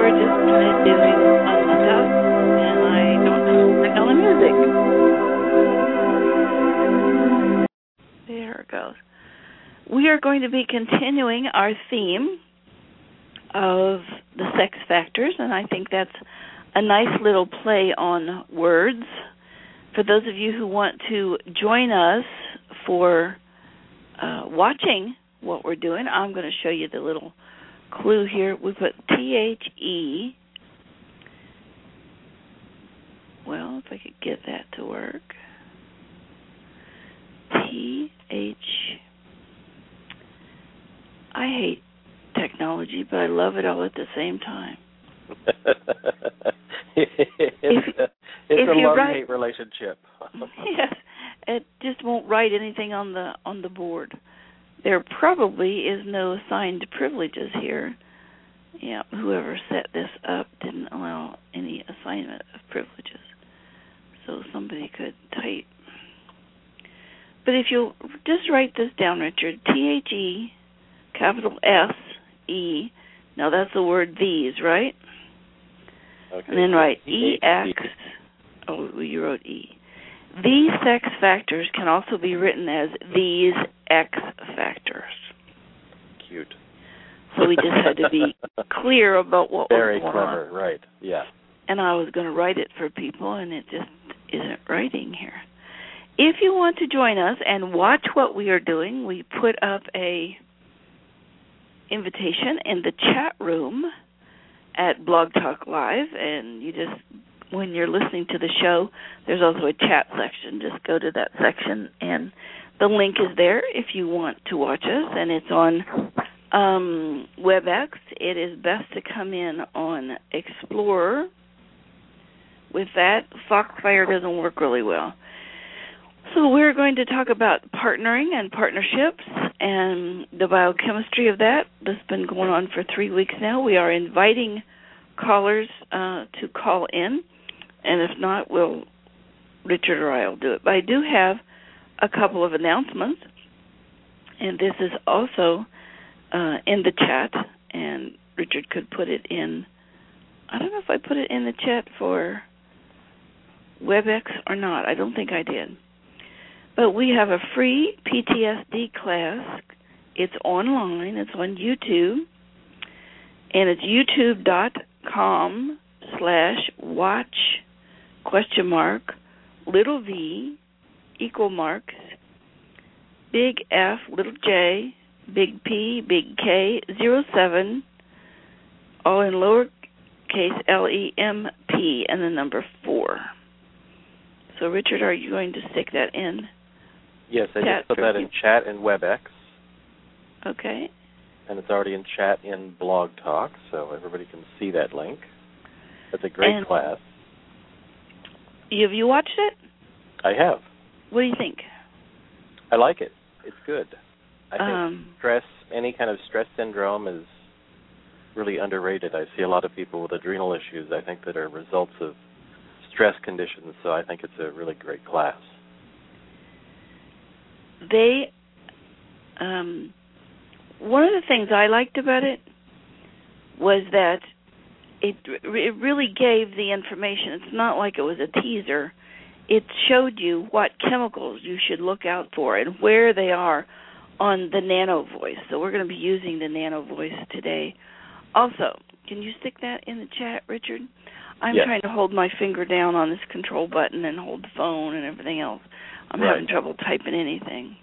we're just kind of doing fun stuff, and I don't know the hell of music. There it goes. We are going to be continuing our theme of the sex factors, and I think that's a nice little play on words. For those of you who want to join us for watching what we're doing, I'm going to show you the little clue here. We put THE. Well, if I could get that to work. I hate technology, but I love it all at the same time. It's a love-hate relationship. Yes, it just won't write anything on the board. There probably is no assigned privileges here. Yeah, whoever set this up didn't allow any assignment of privileges, so somebody could type. But if you'll just write this down, Richard, THE, capital SE. Now that's the word these, right? Okay. And then write EX. Oh, you wrote E. These sex factors can also be written as these X factors. Cute. So we just had to be clear about what Very was going clever, on. right, yeah. And I was going to write it for people, and it just isn't writing here. If you want to join us and watch what we are doing, we put up a invitation in the chat room at Blog Talk Live, and you just, when you're listening to the show, there's also a chat section. Just go to that section, and the link is there if you want to watch us, and it's on WebEx. It is best to come in on Explorer. With that, Foxfire doesn't work really well. So we're going to talk about partnering and partnerships and the biochemistry of that. This has been going on for 3 weeks now. We are inviting callers to call in, and if not, Richard or I will do it. But I do have a couple of announcements, and this is also in the chat, and Richard could put it in. I don't know if I put it in the chat for WebEx or not. I don't think I did. But we have a free PTSD class. It's online. It's on YouTube. And it's youtube.com/watch?v big F, little J, big P, big K, 07, all in lowercase LEMP, and the number 4. So, Richard, are you going to stick that in? Yes, I just put that in chat in WebEx. Okay. And it's already in chat in Blog Talk, so everybody can see that link. It's a great class. Have you watched it? I have. What do you think? I like it. It's good. I think any kind of stress syndrome is really underrated. I see a lot of people with adrenal issues, I think, that are results of stress conditions, so I think it's a really great class. One of the things I liked about it was that it really gave the information. It's not like it was a teaser. It showed you what chemicals you should look out for and where they are on the nano voice. So we're going to be using the nano voice today. Also, can you stick that in the chat, Richard? I'm trying to hold my finger down on this control button and hold the phone and everything else. I'm having trouble typing anything.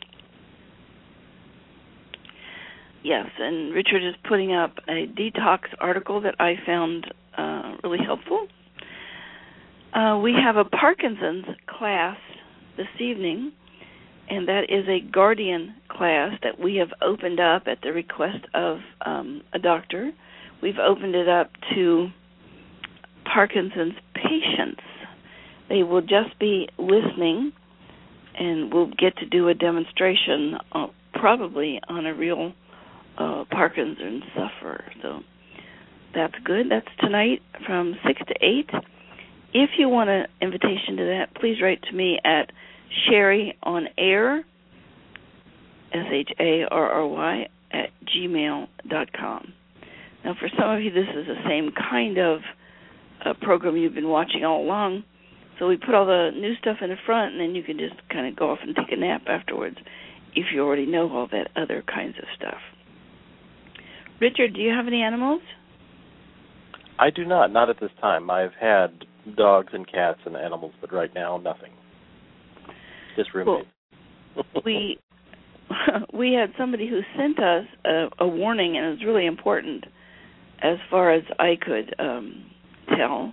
Yes, and Richard is putting up a detox article that I found really helpful. We have a Parkinson's class this evening, and that is a Guardian class that we have opened up at the request of a doctor. We've opened it up to Parkinson's patients. They will just be listening, and we'll get to do a demonstration probably on a real Parkinson's sufferer. So that's good. That's tonight from 6 to 8. If you want an invitation to that, please write to me at SherryOnAir, SHARRY, @gmail.com. Now, for some of you, this is the same kind of program you've been watching all along. So we put all the new stuff in the front, and then you can just kind of go off and take a nap afterwards if you already know all that other kinds of stuff. Richard, do you have any animals? I do not at this time. I've had dogs and cats and animals, but right now, nothing. Just roommates. Well, we had somebody who sent us a warning, and it was really important as far as I could tell.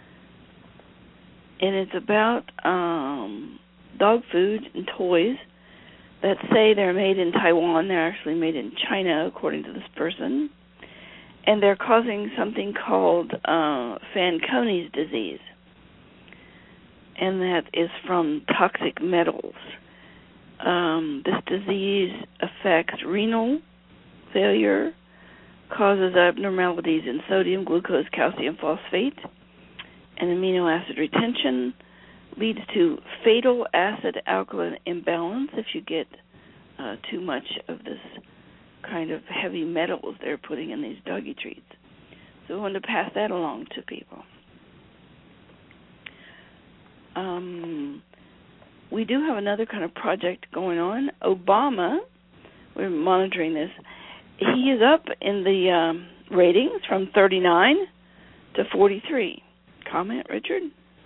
And it's about dog food and toys that say they're made in Taiwan. They're actually made in China, according to this person. And they're causing something called Fanconi's disease. And that is from toxic metals. This disease affects renal failure, causes abnormalities in sodium, glucose, calcium, phosphate, and amino acid retention, leads to fatal acid-alkaline imbalance if you get too much of this kind of heavy metals they're putting in these doggy treats. So we wanted to pass that along to people. We do have another kind of project going on. Obama, we're monitoring this, he is up in the ratings from 39 to 43. Comment, Richard?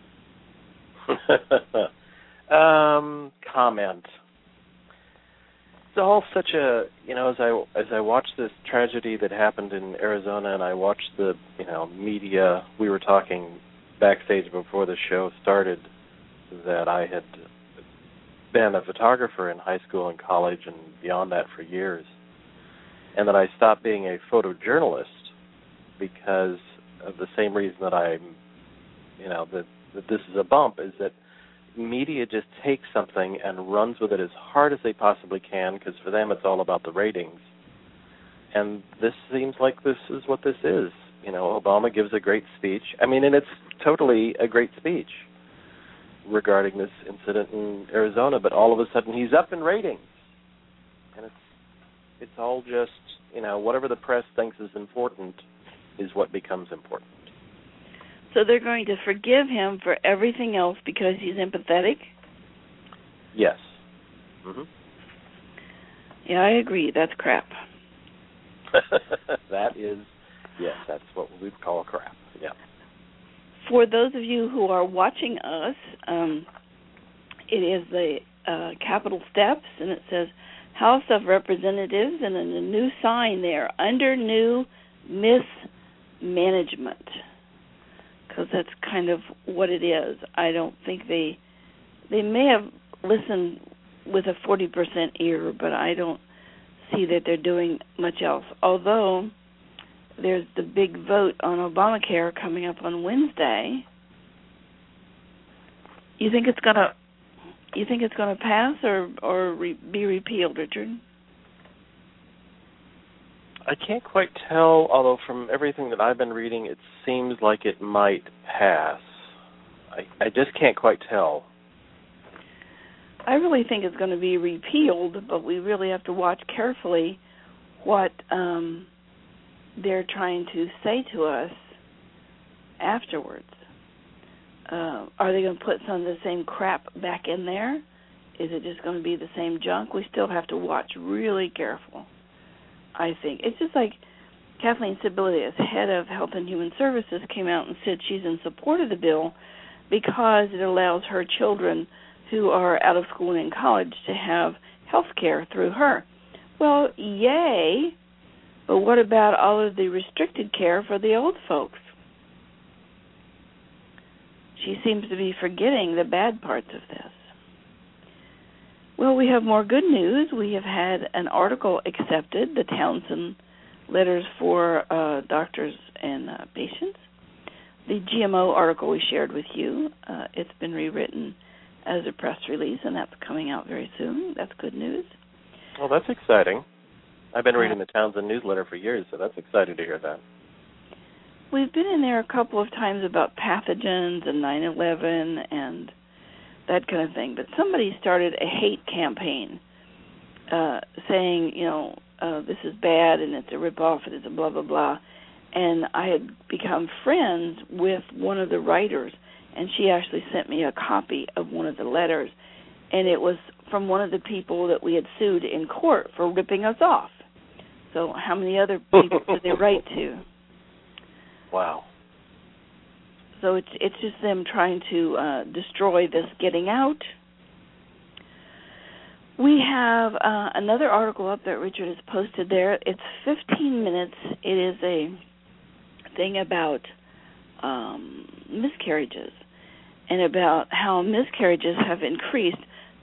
Comment. It's all such a, as I watch this tragedy that happened in Arizona, and I watch the, media. We were talking backstage before the show started that I had been a photographer in high school and college and beyond that for years, and that I stopped being a photojournalist because of the same reason that I'm, that this is a bump, is that media just takes something and runs with it as hard as they possibly can, because for them it's all about the ratings. And this seems like this is what this is. Obama gives a great speech. And it's totally a great speech regarding this incident in Arizona, but all of a sudden he's up in ratings. And it's all just, whatever the press thinks is important is what becomes important. So they're going to forgive him for everything else because he's empathetic? Yes. Mm-hmm. Yeah, I agree. That's crap. That's what we call crap. Yeah. For those of you who are watching us, it is the Capitol Steps, and it says House of Representatives, and then a new sign there, under new mismanagement, because that's kind of what it is. I don't think they may have listened with a 40% ear, but I don't see that they're doing much else. Although there's the big vote on Obamacare coming up on Wednesday. You think it's gonna pass or be repealed, Richard? I can't quite tell, although from everything that I've been reading, it seems like it might pass. I just can't quite tell. I really think it's going to be repealed, but we really have to watch carefully what they're trying to say to us afterwards. Are they going to put some of the same crap back in there? Is it just going to be the same junk? We still have to watch really careful, I think. It's just like Kathleen Sebelius, head of Health and Human Services, came out and said she's in support of the bill because it allows her children who are out of school and in college to have health care through her. Well, yay, but what about all of the restricted care for the old folks? She seems to be forgetting the bad parts of this. Well, we have more good news. We have had an article accepted, the Townsend Letters for Doctors and Patients. The GMO article we shared with you, it's been rewritten as a press release, and that's coming out very soon. That's good news. Well, that's exciting. I've been reading the Townsend newsletter for years, so that's exciting to hear that. We've been in there a couple of times about pathogens and 9/11 and that kind of thing, but somebody started a hate campaign saying, this is bad and it's a ripoff and it's a blah, blah, blah. and I had become friends with one of the writers, and she actually sent me a copy of one of the letters, and it was from one of the people that we had sued in court for ripping us off. So how many other people did they write to? Wow. So it's just them trying to destroy this getting out. We have another article up that Richard has posted there. It's 15 minutes. It is a thing about miscarriages and about how miscarriages have increased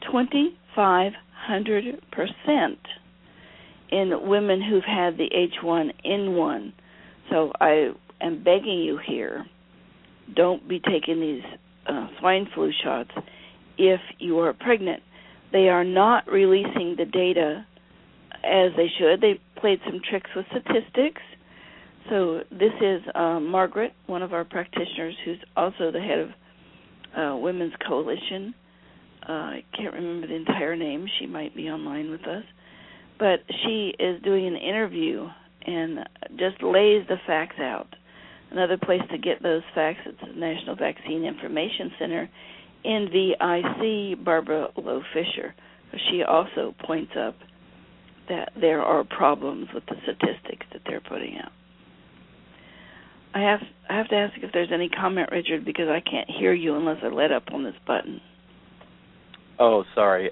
2,500% in women who've had the H1N1. So I am begging you here, don't be taking these swine flu shots if you are pregnant. They are not releasing the data as they should. They played some tricks with statistics. So this is Margaret, one of our practitioners, who's also the head of Women's Coalition. I can't remember the entire name. She might be online with us. But she is doing an interview and just lays the facts out. Another place to get those facts is the National Vaccine Information Center, NVIC, Barbara Lowe Fisher. She also points up that there are problems with the statistics that they're putting out. I have to ask if there's any comment, Richard, because I can't hear you unless I let up on this button. Oh, sorry.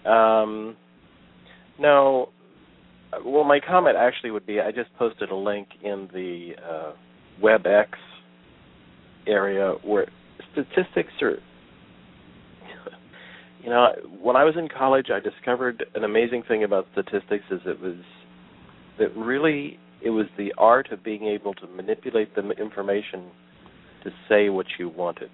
No. Well, my comment actually would be I just posted a link in the WebEx area where statistics are, you know, when I was in college, I discovered an amazing thing about statistics is it was the art of being able to manipulate the information to say what you wanted.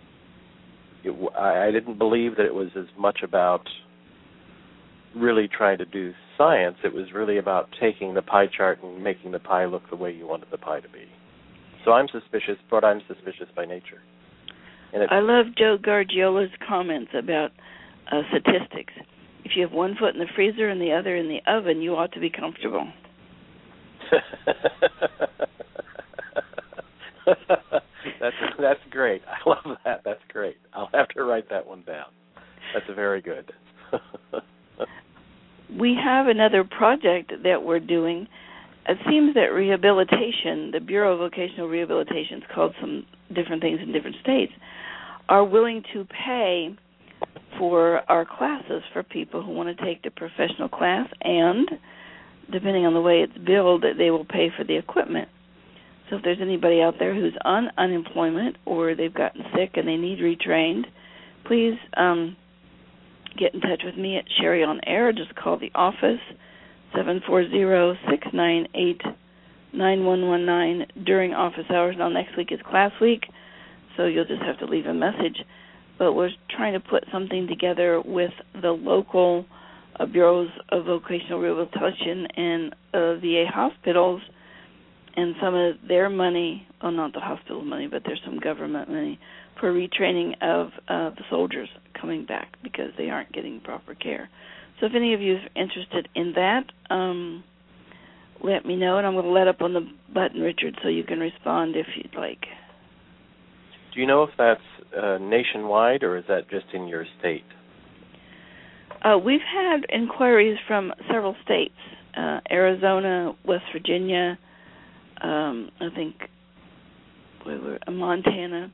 I didn't believe that it was as much about really trying to do science. It was really about taking the pie chart and making the pie look the way you wanted the pie to be. So I'm suspicious, but I'm suspicious by nature. And I love Joe Gargiola's comments about statistics. If you have one foot in the freezer and the other in the oven, you ought to be comfortable. That's great. I love that. That's great. I'll have to write that one down. That's very good. We have another project that we're doing. It seems that rehabilitation, the Bureau of Vocational Rehabilitation, it's called some different things in different states, are willing to pay for our classes for people who want to take the professional class, and depending on the way it's billed, they will pay for the equipment. So if there's anybody out there who's on unemployment or they've gotten sick and they need retrained, please get in touch with me at Sherry on Air. Just call the office, 740-698-9119 during office hours. Now, next week is class week, so you'll just have to leave a message. But we're trying to put something together with the local bureaus of vocational rehabilitation and VA hospitals, and some of their money, well, not the hospital money, but there's some government money for retraining of the soldiers coming back because they aren't getting proper care. So if any of you are interested in that, let me know, and I'm going to let up on the button, Richard, so you can respond if you'd like. Do you know if that's nationwide, or is that just in your state? We've had inquiries from several states, Arizona, West Virginia, I think Montana,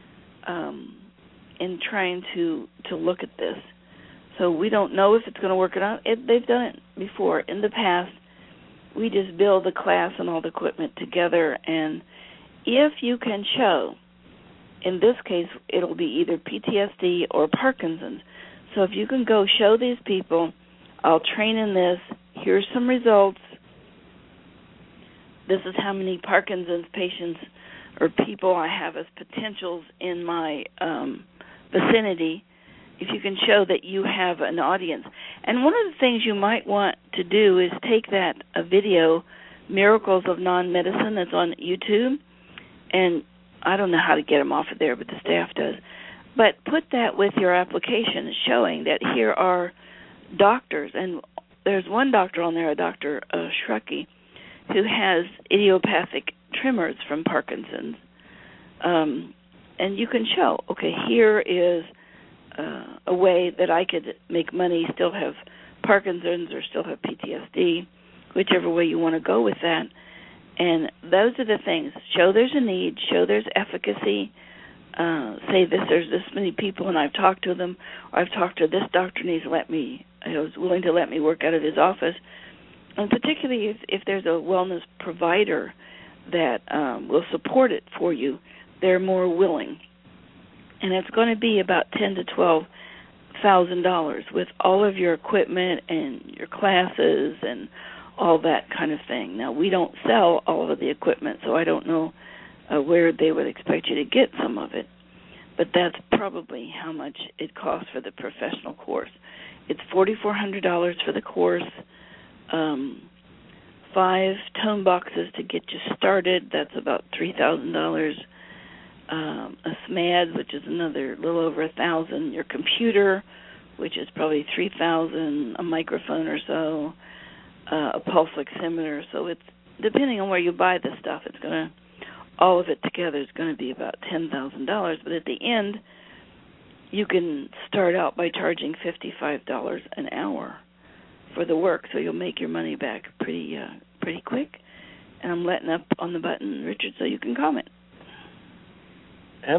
in trying to look at this. So we don't know if it's going to work or not. They've done it before. In the past, we just build the class and all the equipment together, and if you can show, in this case, it'll be either PTSD or Parkinson's. So if you can go show these people, I'll train in this, here's some results, this is how many Parkinson's patients or people I have as potentials in my vicinity, if you can show that you have an audience. And one of the things you might want to do is take that video, Miracles of Non-Medicine, that's on YouTube, and I don't know how to get them off of there, but the staff does. But put that with your application showing that here are doctors, and there's one doctor on there, a Dr. Shrucky, who has idiopathic tremors from Parkinson's. And you can show, okay, here is a way that I could make money, still have Parkinson's or still have PTSD, whichever way you want to go with that. And those are the things. Show there's a need, show there's efficacy, say there's this many people and I've talked to them, or I've talked to this doctor and he was willing to let me work out of his office. And particularly if there's a wellness provider that will support it for you, they're more willing. And it's going to be about $10,000 to $12,000 with all of your equipment and your classes and all that kind of thing. Now, we don't sell all of the equipment, so I don't know where they would expect you to get some of it. But that's probably how much it costs for the professional course. It's $4,400 for the course, 5 tone boxes to get you started. That's about $3,000. A SMAD, which is another little over $1,000. Your computer, which is probably $3,000. A microphone or so. A pulse oximeter. So it's depending on where you buy this stuff, it's going to, all of it together is going to be about $10,000. But at the end, you can start out by charging $55 an hour for the work, so you'll make your money back pretty quick. And I'm letting up on the button, Richard, so you can comment. And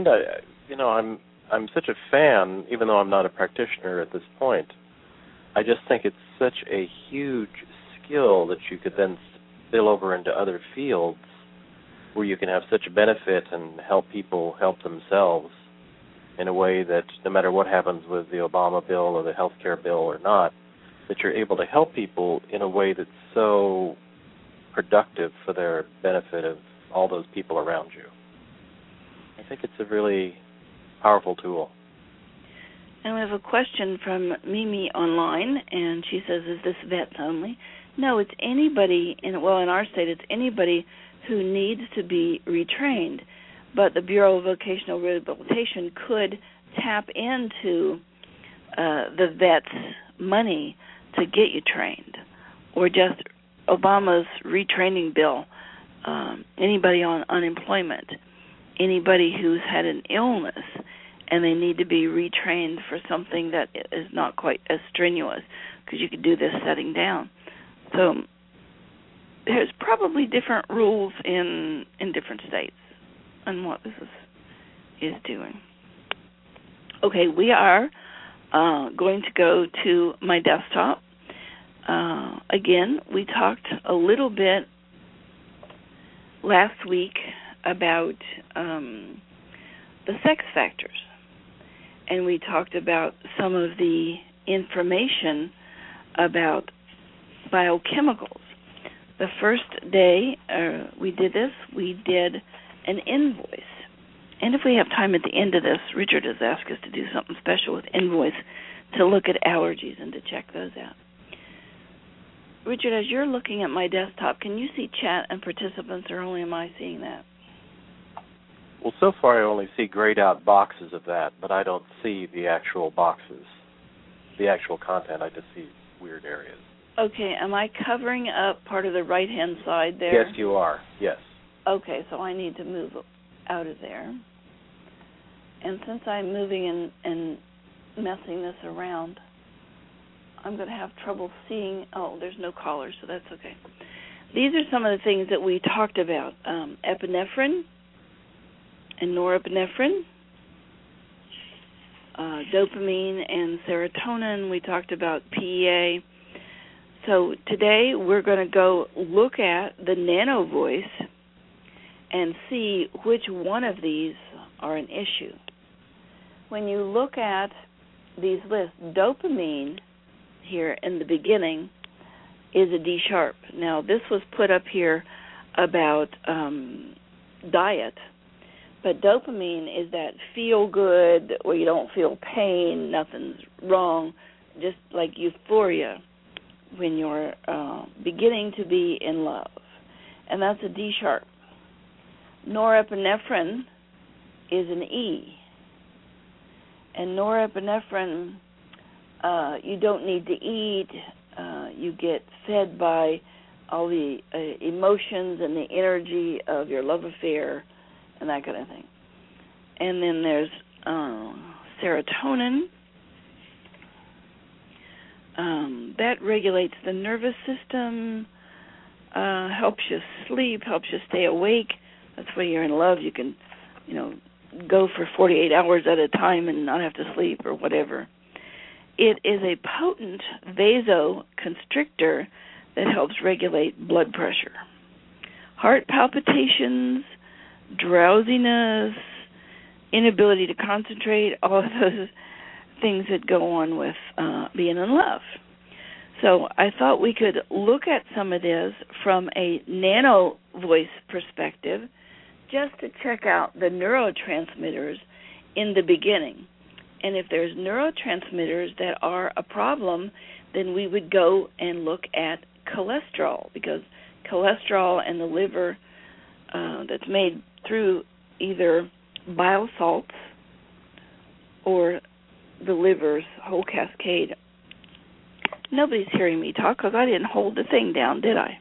I'm such a fan, even though I'm not a practitioner at this point. I just think it's such a huge skill that you could then spill over into other fields where you can have such a benefit and help people help themselves in a way that no matter what happens with the Obama bill or the health care bill or not, that you're able to help people in a way that's so productive for their benefit of all those people around you. I think it's a really powerful tool. And we have a question from Mimi online, and she says, is this vets only? No, it's anybody, in our state, it's anybody who needs to be retrained. But the Bureau of Vocational Rehabilitation could tap into the vets' money to get you trained, or just Obama's retraining bill, anybody on unemployment, anybody who's had an illness and they need to be retrained for something that is not quite as strenuous, because you could do this sitting down. So there's probably different rules in different states on what this is doing. Okay, we are going to go to my desktop. Again, we talked a little bit last week about the sex factors, and we talked about some of the information about biochemicals. The first day we did this, we did an invoice. And if we have time at the end of this, Richard has asked us to do something special with invoice to look at allergies and to check those out. Richard, as you're looking at my desktop, can you see chat and participants, or only am I seeing that? Well, so far I only see grayed out boxes of that, but I don't see the actual boxes, the actual content. I just see weird areas. Okay, am I covering up part of the right-hand side there? Yes, you are, yes. Okay, so I need to move out of there. And since I'm moving and messing this around, I'm going to have trouble seeing. Oh, there's no collar, so that's okay. These are some of the things that we talked about. Epinephrine and norepinephrine, dopamine and serotonin. We talked about PEA. So today we're going to go look at the Nano Voice and see which one of these are an issue. When you look at these lists, dopamine here in the beginning is a D sharp. Now, this was put up here about diet, but dopamine is that feel good where you don't feel pain, nothing's wrong, just like euphoria when you're beginning to be in love. And that's a D sharp. Norepinephrine is an E. And norepinephrine, you don't need to eat. You get fed by all the emotions and the energy of your love affair and that kind of thing. And then there's serotonin. That regulates the nervous system, helps you sleep, helps you stay awake. That's why you're in love. You can, go for 48 hours at a time and not have to sleep or whatever. It is a potent vasoconstrictor that helps regulate blood pressure. Heart palpitations, drowsiness, inability to concentrate, all of those things that go on with being in love. So I thought we could look at some of this from a nano voice perspective just to check out the neurotransmitters in the beginning. And if there's neurotransmitters that are a problem, then we would go and look at cholesterol, because cholesterol and the liver that's made through either bile salts or the liver's whole cascade. Nobody's hearing me talk because I didn't hold the thing down, did I?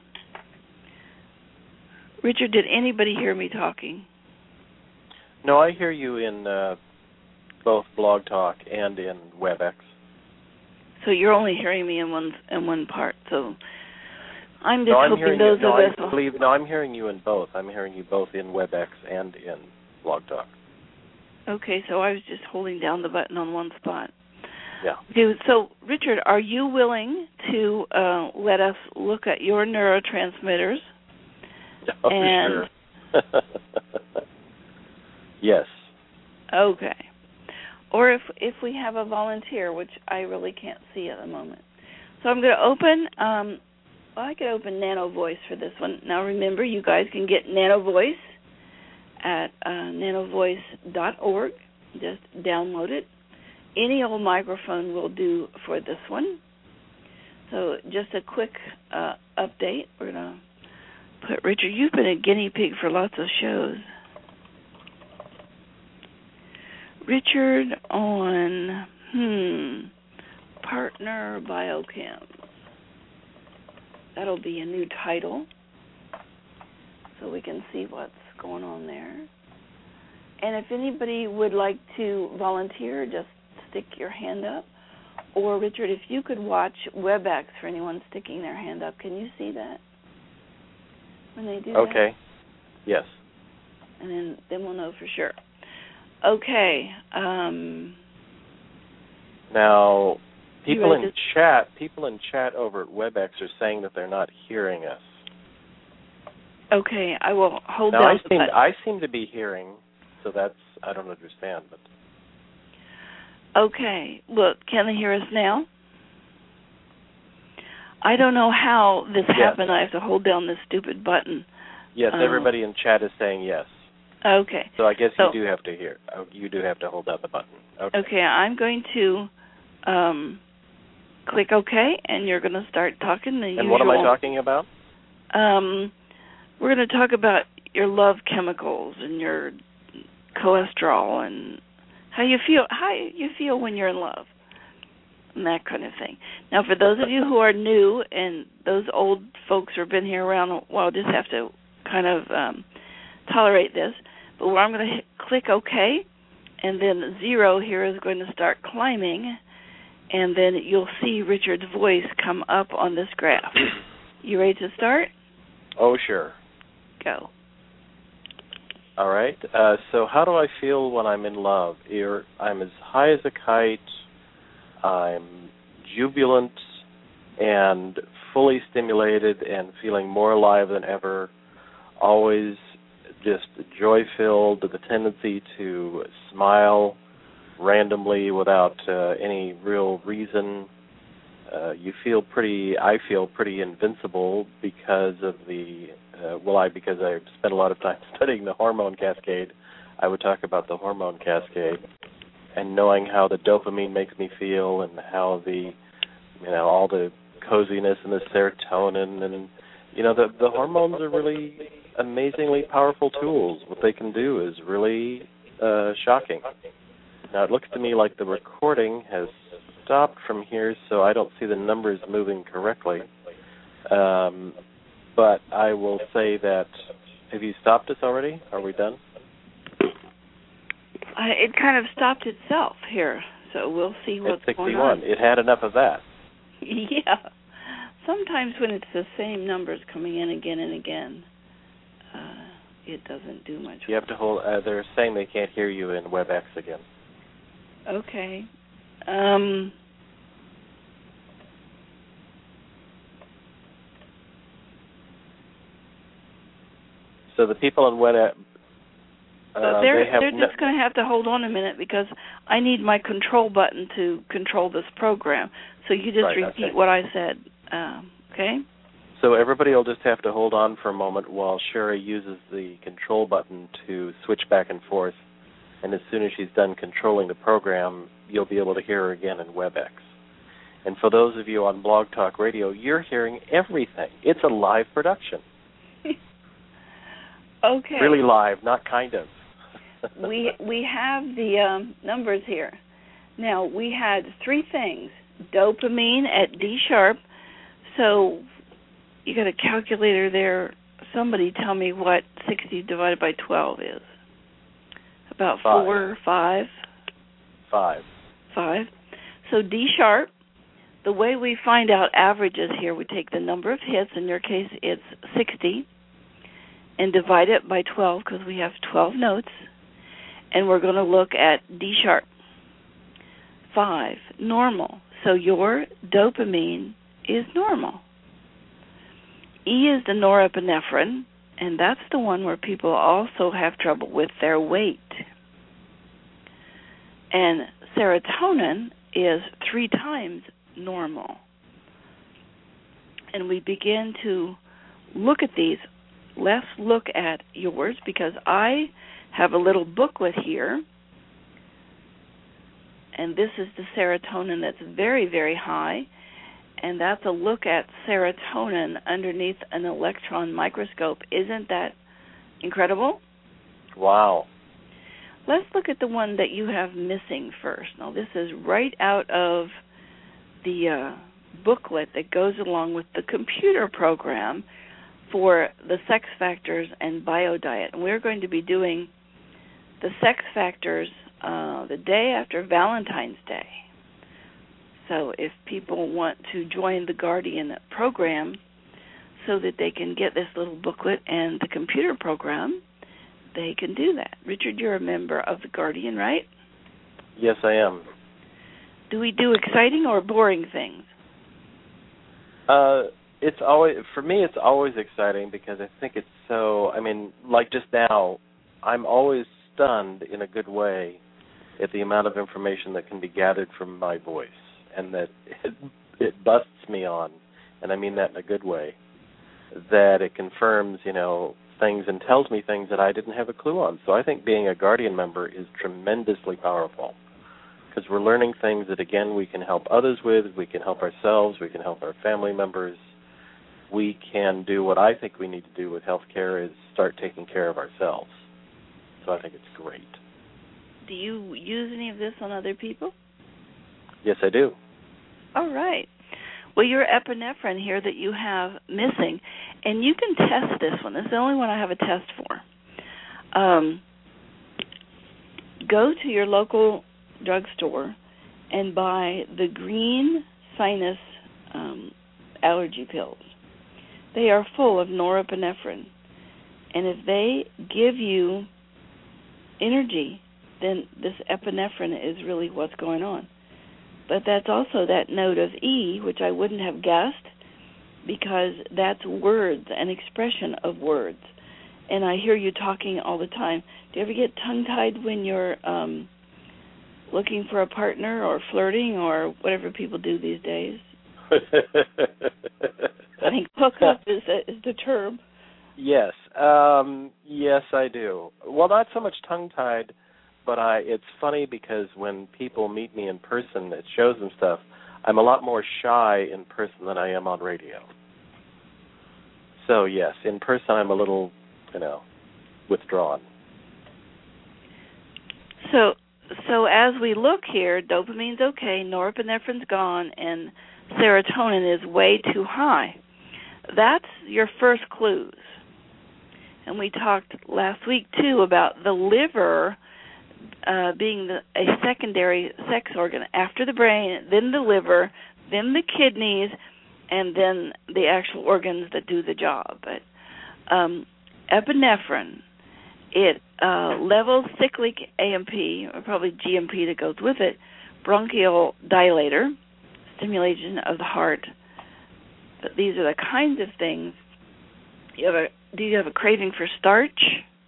Richard, did anybody hear me talking? No, I hear you in both Blog Talk and in WebEx. So you're only hearing me in one part. So I'm just hoping those of us. I'm hearing you in both. I'm hearing you both in WebEx and in Blog Talk. Okay, so I was just holding down the button on one spot. Yeah. Okay, so Richard, are you willing to let us look at your neurotransmitters? Oh, sure. Yes. Okay. Or if we have a volunteer, which I really can't see at the moment. So I'm going to open, I could open Nano Voice for this one. Now remember, you guys can get Nano Voice at nanovoice.org. Just download it. Any old microphone will do for this one. So just a quick update. We're going to put Richard, you've been a guinea pig for lots of shows. Richard on Partner Biochem. That'll be a new title, so we can see what's going on there. And if anybody would like to volunteer, just stick your hand up. Or Richard, if you could watch WebEx for anyone sticking their hand up, can you see that when they do that? Okay. Yes. And then we'll know for sure. Okay. Now, people in chat over at WebEx are saying that they're not hearing us. Okay, I will hold now, down. I seem to be hearing, so I don't understand. But okay, look, can they hear us now? I don't know how this happened. I have to hold down this stupid button. Yes, everybody in chat is saying yes. Okay. So I guess you do have to hear. You do have to hold down the button. Okay, I'm going to click OK, and you're going to start talking. And what am I talking about? We're going to talk about your love chemicals and your cholesterol and how you feel when you're in love and that kind of thing. Now, for those of you who are new and those old folks who have been here around a while, just have to kind of tolerate this. But where I'm going to click OK, and then 0 here is going to start climbing, and then you'll see Richard's voice come up on this graph. You ready to start? Oh, sure. Go. All right. So how do I feel when I'm in love? I'm as high as a kite. I'm jubilant and fully stimulated and feeling more alive than ever. Always just joy-filled, the tendency to smile randomly without any real reason. I feel pretty invincible because of because I spent a lot of time studying the hormone cascade. I would talk about the hormone cascade and knowing how the dopamine makes me feel and how all the coziness and the serotonin and the hormones are really amazingly powerful tools. What they can do is really shocking. Now, it looks to me like the recording has stopped from here, so I don't see the numbers moving correctly. But I will say that, have you stopped us already? Are we done? It kind of stopped itself here, so we'll see what's going on. At 61. It had enough of that. Yeah. Sometimes when it's the same numbers coming in again and again, it doesn't do much. You have to hold. They're saying they can't hear you in WebEx again. Okay. So the people in WebEx, they're just going to have to hold on a minute because I need my control button to control this program. So you just repeat what I said, okay? So everybody will just have to hold on for a moment while Sherry uses the control button to switch back and forth. And as soon as she's done controlling the program, you'll be able to hear her again in WebEx. And for those of you on Blog Talk Radio, you're hearing everything. It's a live production. Okay. Really live, not kind of. we have the numbers here. Now, we had 3 things. Dopamine at D sharp. So you got a calculator there. Somebody tell me what 60 divided by 12 is. About 4 or 5? 5. 5. So D sharp, the way we find out averages here, we take the number of hits. In your case, it's 60. And divide it by 12 because we have 12 notes. And we're going to look at D sharp. 5, normal. So your dopamine is normal. E is the norepinephrine, and that's the one where people also have trouble with their weight. And serotonin is 3 times normal. And we begin to look at these. Let's look at yours because I have a little booklet here. And this is the serotonin that's very, very high. And that's a look at serotonin underneath an electron microscope. Isn't that incredible? Wow. Let's look at the one that you have missing first. Now, this is right out of the booklet that goes along with the computer program for the sex factors and biodiet. And we're going to be doing the sex factors the day after Valentine's Day. So if people want to join the Guardian program so that they can get this little booklet and the computer program, they can do that. Richard, you're a member of the Guardian, right? Yes, I am. Do we do exciting or boring things? It's always, for me, it's always exciting because I think it's so, like just now, I'm always stunned in a good way at the amount of information that can be gathered from my voice, and that it busts me on, and I mean that in a good way, that it confirms, things and tells me things that I didn't have a clue on. So I think being a Guardian member is tremendously powerful because we're learning things that, again, we can help others with, we can help ourselves, we can help our family members. We can do what I think we need to do with healthcare is start taking care of ourselves. So I think it's great. Do you use any of this on other people? Yes, I do. All right. Well, your epinephrine here that you have missing, and you can test this one. It's the only one I have a test for. Go to your local drugstore and buy the green sinus allergy pills. They are full of norepinephrine. And if they give you energy, then this epinephrine is really what's going on. But that's also that note of E, which I wouldn't have guessed, because that's words, an expression of words. And I hear you talking all the time. Do you ever get tongue-tied when you're looking for a partner or flirting or whatever people do these days? I think hookup is the term. Yes. Yes, I do. Well, not so much tongue-tied, but it's funny because when people meet me in person at shows and stuff, I'm a lot more shy in person than I am on radio. So, yes, in person I'm a little, withdrawn. So as we look here, dopamine's okay, norepinephrine's gone, and serotonin is way too high. that's your first clues. And we talked last week, too, about the liver being a secondary sex organ after the brain, then the liver, then the kidneys, and then the actual organs that do the job. But epinephrine, it levels cyclic AMP, or probably GMP that goes with it, bronchial dilator, stimulation of the heart. But these are the kinds of things. Do you have a craving for starch?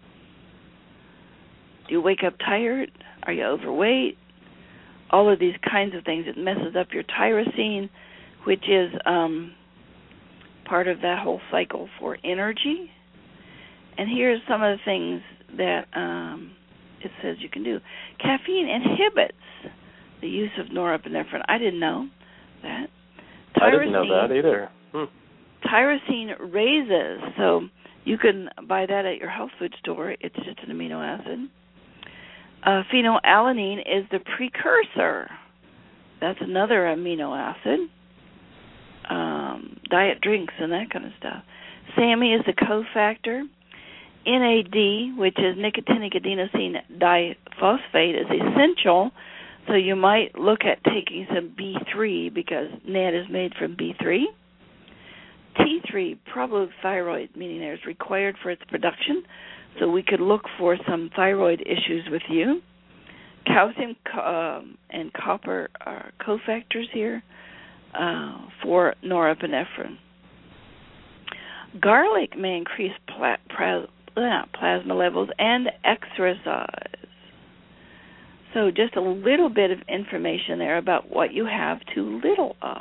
Do you wake up tired? Are you overweight? All of these kinds of things. It messes up your tyrosine, which is part of that whole cycle for energy. And here's some of the things that it says you can do. Caffeine inhibits the use of norepinephrine. I didn't know that. I didn't know that either. Tyrosine raises, so you can buy that at your health food store. It's just an amino acid. Phenylalanine is the precursor. That's another amino acid. Diet drinks and that kind of stuff. SAMe is the cofactor. NAD, which is nicotinic adenosine diphosphate, is essential. So you might look at taking some B3 because NAD is made from B3. T3, probothyroid, meaning there's required for its production. So we could look for some thyroid issues with you. Calcium and copper are cofactors here for norepinephrine. Garlic may increase plasma levels and exercise. So just a little bit of information there about what you have too little of.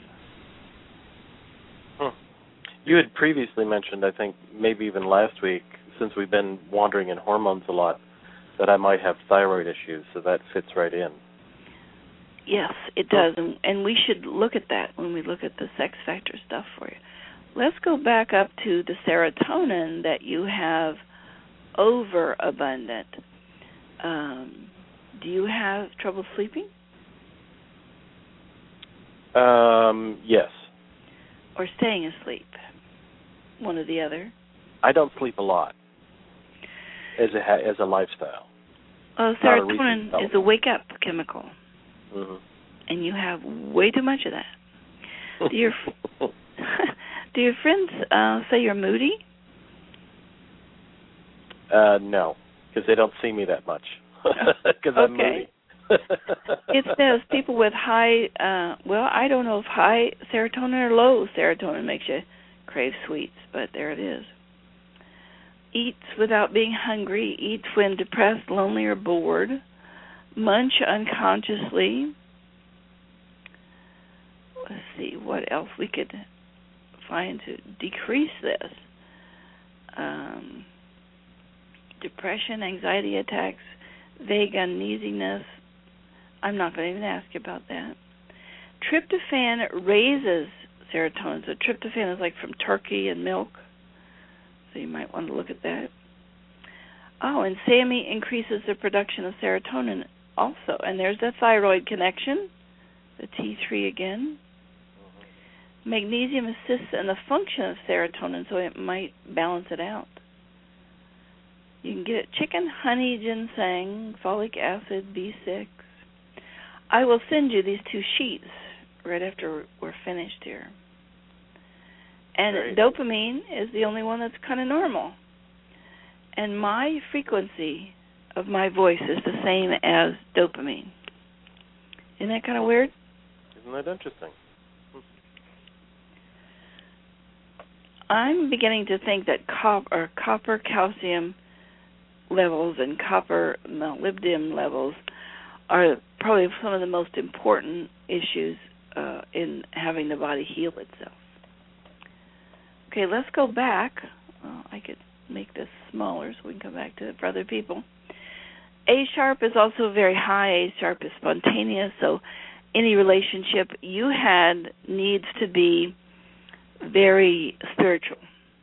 You had previously mentioned, I think maybe even last week, since we've been wandering in hormones a lot, that I might have thyroid issues, so that fits right in. Yes, it does, and we should look at that when we look at the sex factor stuff for you. Let's go back up to the serotonin that you have overabundant. Do you have trouble sleeping? Yes. Or staying asleep? One or the other? I don't sleep a lot as a lifestyle. Serotonin is a wake-up chemical. Mm-hmm. And you have way too much of that. Do your friends say you're moody? No, because they don't see me that much. Because I'm moody. It says people with high, I don't know if high serotonin or low serotonin makes you crave sweets, but there it is. Eats without being hungry, eats when depressed, lonely, or bored, munch unconsciously. Let's see what else we could find to decrease this. Depression, anxiety attacks, vague uneasiness. I'm not going to even ask you about that. Tryptophan raises serotonin. So tryptophan is like from turkey and milk. So you might want to look at that. Oh, and SAMe increases the production of serotonin also. And there's the thyroid connection, the T3 again. Magnesium assists in the function of serotonin, so it might balance it out. You can get it chicken, honey, ginseng, folic acid, B6. I will send you these two sheets right after we're finished here. And Great. Dopamine is the only one that's kind of normal. And my frequency of my voice is the same as dopamine. Isn't that kind of weird? Isn't that interesting? I'm beginning to think that copper, calcium levels and copper molybdenum levels are probably some of the most important issues in having the body heal itself. Okay, let's go back. I could make this smaller so we can come back to it for other people. A-sharp is also very high. A-sharp is spontaneous, so any relationship you had needs to be very spiritual.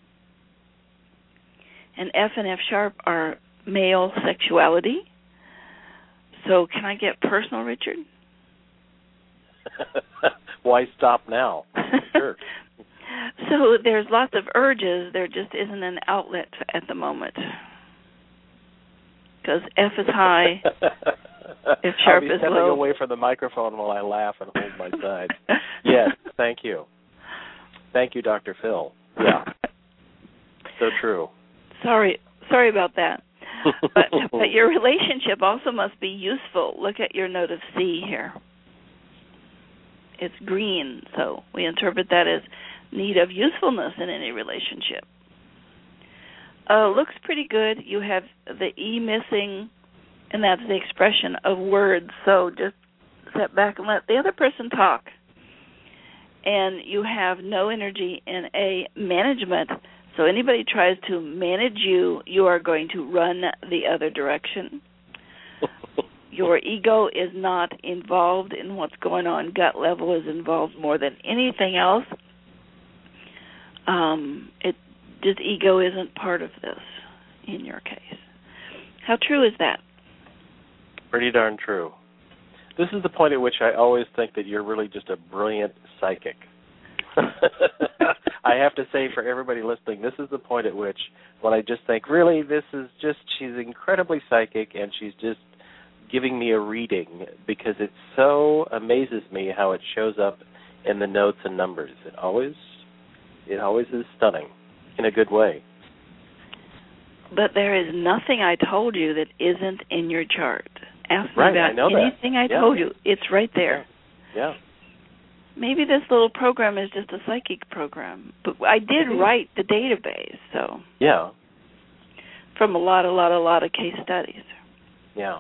And F and F sharp are male sexuality. So can I get personal, Richard? Why stop now? Sure. So there's lots of urges. There just isn't an outlet at the moment. Because F is high, if sharp is low. I'll be stepping away from the microphone while I laugh and hold my side. Yes, thank you. Thank you, Dr. Phil. Yeah, so true. Sorry about that. But your relationship also must be useful. Look at your note of C here. It's green, so we interpret that as need of usefulness in any relationship. Looks pretty good. You have the E missing, and that's the expression of words. So just step back and let the other person talk. And you have no energy in A, management. So anybody tries to manage you, you are going to run the other direction. Your ego is not involved in what's going on. Gut level is involved more than anything else. Just ego isn't part of this in your case. How true is that? Pretty darn true. This is the point at which I always think that you're really just a brilliant psychic. I have to say for everybody listening, this is the point at which when I just think, really, she's incredibly psychic and she's just giving me a reading because it so amazes me how it shows up in the notes and numbers. It always is stunning in a good way. But there is nothing I told you that isn't in your chart. Ask me right, about anything I told you. It's right there. Yeah. Maybe this little program is just a psychic program. But I did write the database, so. Yeah. From a lot of case studies. Yeah.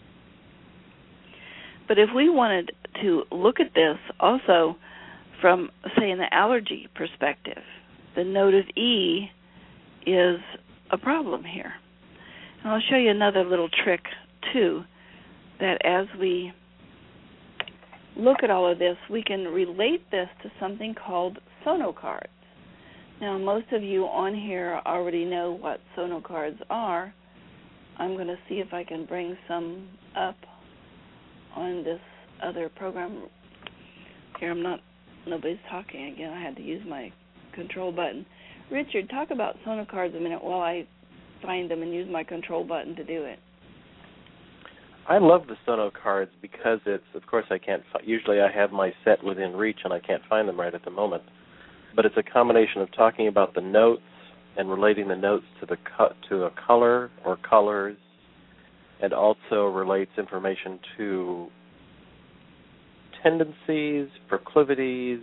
But if we wanted to look at this also from, say, an allergy perspective, the note of E is a problem here. And I'll show you another little trick, too, that as we look at all of this, we can relate this to something called sonocards. Now, most of you on here already know what sonocards are. I'm going to see if I can bring some up on this other program. Here, nobody's talking again. I had to use my control button. Richard, talk about sonocards a minute while I find them and use my control button to do it. I love the sonocards because it's, of course, usually I have my set within reach and I can't find them right at the moment. But it's a combination of talking about the notes and relating the notes to a color or colors, and also relates information to tendencies, proclivities.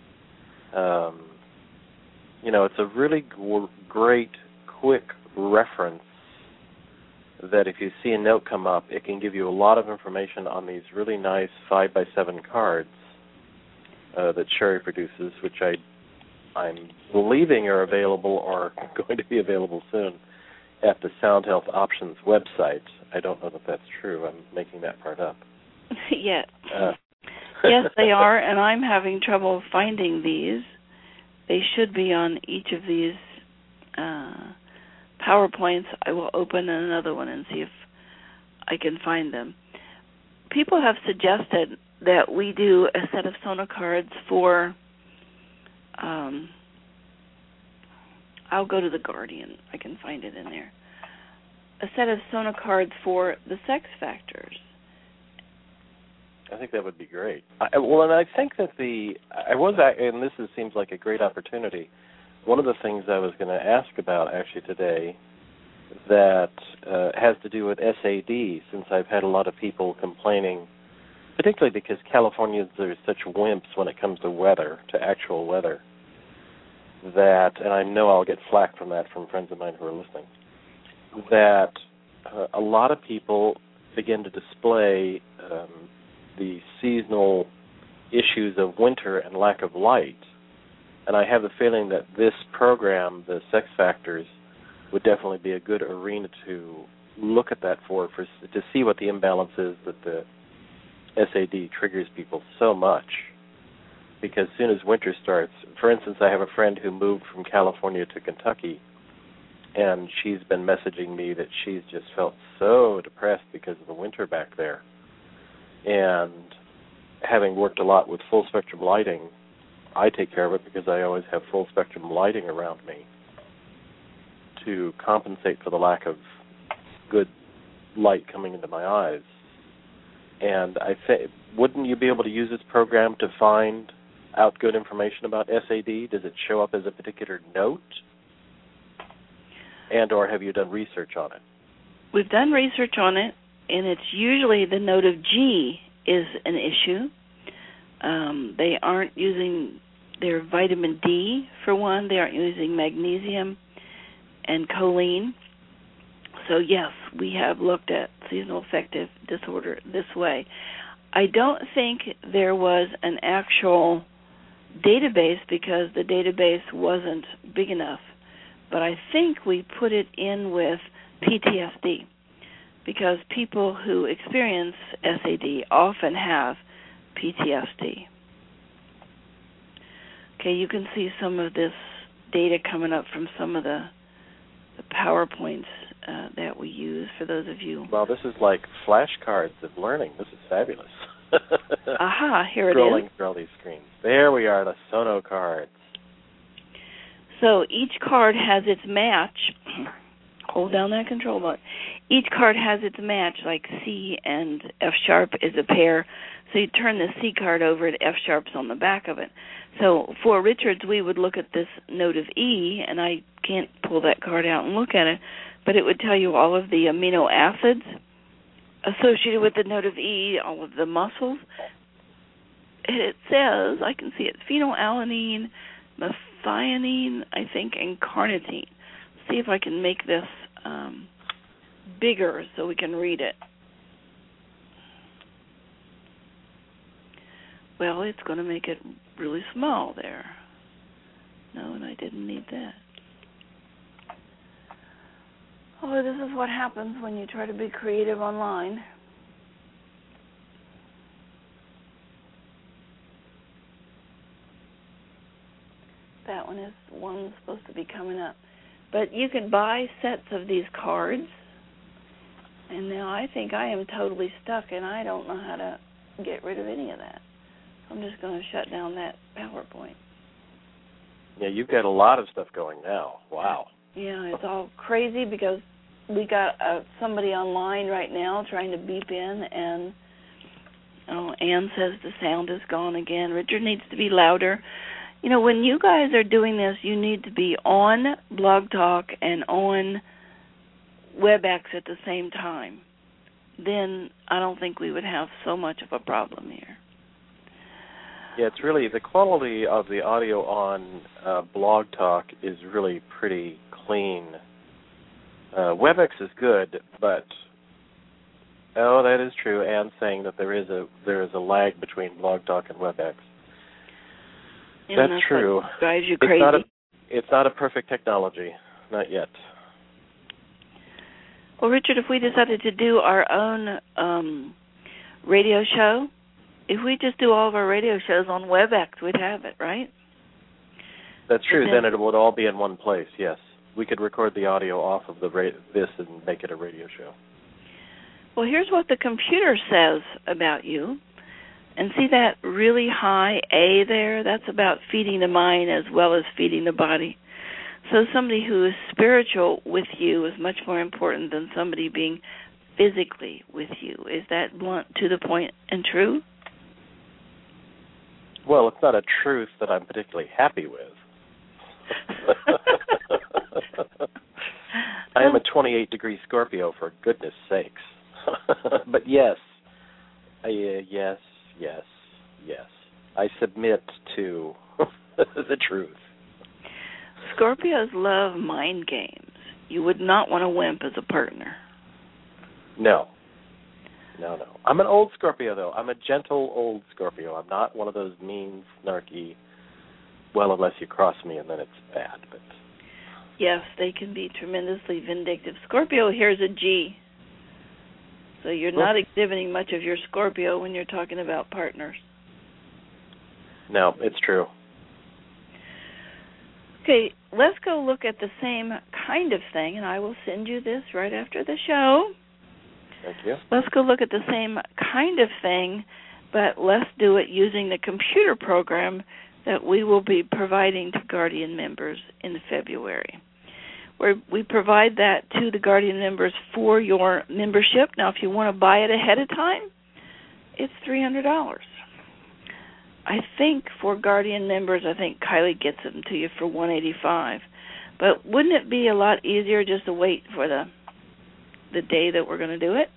It's a really great, quick reference that if you see a note come up, it can give you a lot of information on these really nice 5x7 cards that Sherry produces, which I'm believing are available or going to be available soon at the Sound Health Options website. I don't know that that's true. I'm making that part up. Yes. Yes, they are, and I'm having trouble finding these. They should be on each of these PowerPoints. I will open another one and see if I can find them. People have suggested that we do a set of sonocards for, I'll go to the Guardian. I can find it in there. A set of sonocards for the sex factors. I think that would be great. And I think that and this seems like a great opportunity. One of the things I was going to ask about actually today that has to do with SAD, since I've had a lot of people complaining, particularly because Californians are such wimps when it comes to weather, to actual weather, and I know I'll get flack from that from friends of mine who are listening, that a lot of people begin to display the seasonal issues of winter and lack of light. And I have the feeling that this program, the Sex Factors, would definitely be a good arena to look at that to see what the imbalance is that the SAD triggers people so much. Because as soon as winter starts, for instance, I have a friend who moved from California to Kentucky, and she's been messaging me that she's just felt so depressed because of the winter back there. And having worked a lot with full spectrum lighting, I take care of it because I always have full spectrum lighting around me to compensate for the lack of good light coming into my eyes. And I think, wouldn't you be able to use this program to find out good information about SAD? Does it show up as a particular note? And or have you done research on it? We've done research on it, and it's usually the note of G is an issue. They aren't using their vitamin D, for one. They aren't using magnesium and choline. So, yes, we have looked at seasonal affective disorder this way. I don't think there was an actual database because the database wasn't big enough. But I think we put it in with PTSD because people who experience SAD often have PTSD. Okay, you can see some of this data coming up from some of the PowerPoints that we use for those of you. Well, this is like flashcards of learning. This is fabulous. Aha, here it Scrolling is. through all these screens. There we are, the Sono cards. So each card has its match. Hold down that control button. Each card has its match, like C and F sharp is a pair. So you turn the C card over and F sharp's on the back of it. So for Richards, we would look at this note of E, and I can't pull that card out and look at it, but it would tell you all of the amino acids associated with the note of E, all of the muscles. It says, I can see it, phenylalanine, methionine, I think, and carnitine. See if I can make this bigger so we can read it. Well, it's going to make it really small there. No, and I didn't need that. Oh, this is what happens when you try to be creative online. That one's supposed to be coming up. But you can buy sets of these cards. And now I think I am totally stuck, and I don't know how to get rid of any of that. I'm just going to shut down that PowerPoint. Yeah, you've got a lot of stuff going now. Wow. Yeah, it's all crazy because we got somebody online right now trying to beep in, and Ann says the sound is gone again. Richard needs to be louder. You know, when you guys are doing this, you need to be on Blog Talk and on WebEx at the same time. Then I don't think we would have so much of a problem here. Yeah, it's really, the quality of the audio on Blog Talk is really pretty clean. WebEx is good, but that is true. Anne's saying that there is a lag between Blog Talk and WebEx. That's true. What drives you crazy. It's not a perfect technology, not yet. Well, Richard, if we decided to do our own radio show, if we just do all of our radio shows on WebEx, we'd have it, right? That's true. Then it would all be in one place, yes. We could record the audio off of this and make it a radio show. Well, here's what the computer says about you. And see that really high A there? That's about feeding the mind as well as feeding the body. So somebody who is spiritual with you is much more important than somebody being physically with you. Is that blunt, to the point, and true? Well, it's not a truth that I'm particularly happy with. I am a 28-degree Scorpio, for goodness sakes. But yes. Yes. I submit to the truth. Scorpios love mind games. You would not want a wimp as a partner. No. I'm an old Scorpio, though. I'm a gentle old Scorpio. I'm not one of those mean, snarky, well, unless you cross me and then it's bad. But yes, they can be tremendously vindictive. Scorpio here is a G. So you're not exhibiting much of your Scorpio when you're talking about partners. No, it's true. Okay, let's go look at the same kind of thing, and I will send you this right after the show. Thank you. Let's go look at the same kind of thing, but let's do it using the computer program that we will be providing to Guardian members in February. We provide that to the Guardian members for your membership. Now, if you want to buy it ahead of time, it's $300. I think for Guardian members, I think Kylie gets them to you for $185. But wouldn't it be a lot easier just to wait for the day that we're going to do it?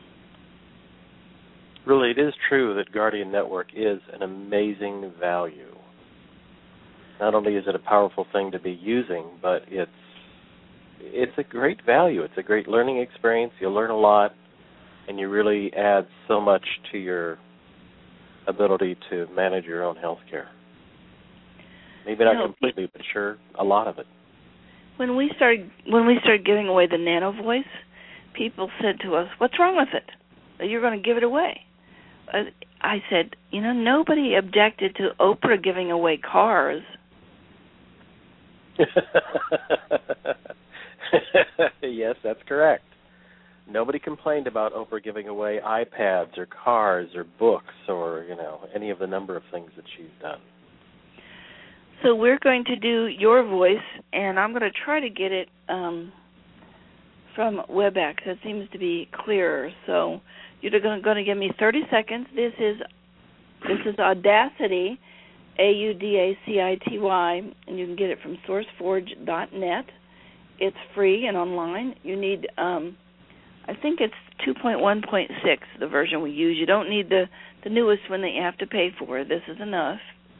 Really, it is true that Guardian Network is an amazing value. Not only is it a powerful thing to be using, but it's a great value. It's a great learning experience. You'll learn a lot, and you really add so much to your ability to manage your own health care. Maybe not completely, but sure, a lot of it. When we started giving away the Nano Voice, people said to us, "What's wrong with it? You're going to give it away." I said, nobody objected to Oprah giving away cars. Yes, that's correct. Nobody complained about Oprah giving away iPads or cars or books or, any of the number of things that she's done. So we're going to do your voice, and I'm going to try to get it from WebEx. That seems to be clearer. So you're going to give me 30 seconds. This is Audacity, AUDACITY, and you can get it from sourceforge.net. It's free and online. You need, I think it's 2.1.6, the version we use. You don't need the newest one that you have to pay for. This is enough.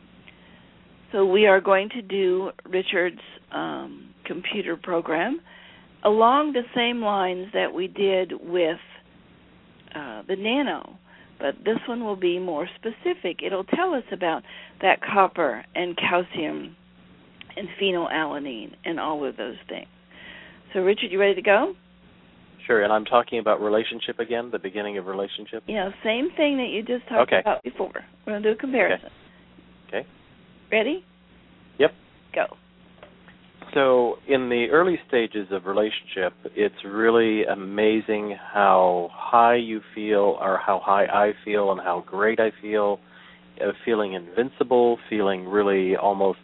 So we are going to do Richard's computer program along the same lines that we did with the Nano, but this one will be more specific. It'll tell us about that copper and calcium and phenylalanine and all of those things. So, Richard, you ready to go? Sure, and I'm talking about relationship again, the beginning of relationship? Yeah, same thing that you just talked about before. We're going to do a comparison. Okay. Ready? Yep. Go. So in the early stages of relationship, it's really amazing how high you feel, or how high I feel, and how great I feel, feeling invincible, feeling really almost,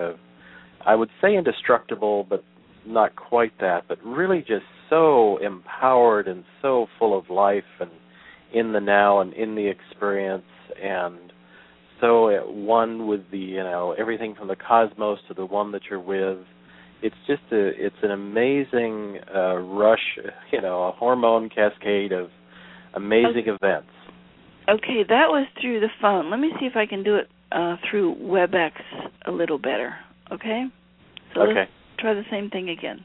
I would say indestructible, but not quite that, but really just so empowered and so full of life and in the now and in the experience, and so at one with the, everything from the cosmos to the one that you're with. It's just it's an amazing rush, a hormone cascade of amazing events. Okay, that was through the phone. Let me see if I can do it through WebEx a little better, okay? So let's try the same thing again.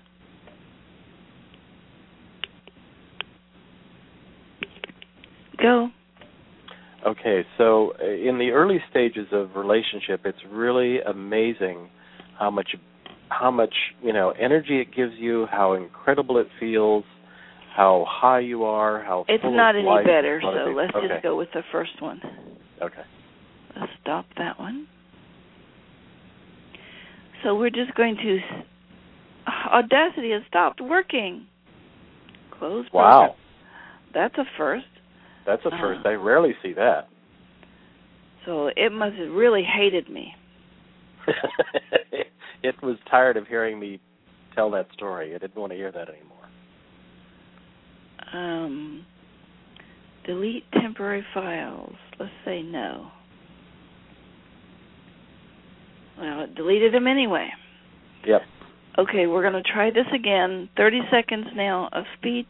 Go. Okay, so in the early stages of relationship, it's really amazing how much energy it gives you, how incredible it feels, how high you are, how full it's not of any life better, so let's just go with the first one. Okay. Let's stop that one. So we're just going to... Audacity has stopped working. Close program. Wow. That's a first. That's a first. I rarely see that. So it must have really hated me. It was tired of hearing me tell that story. It didn't want to hear that anymore. Delete temporary files. Let's say no. Well, it deleted them anyway. Yep. Okay, we're going to try this again. 30 seconds now of speech.